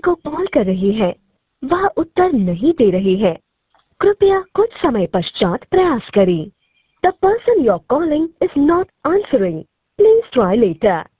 जिसको कॉल कर रही है वह उत्तर नहीं दे रही है। कृपया कुछ समय पश्चात प्रयास करें। The person you are calling is not answering. Please try letter.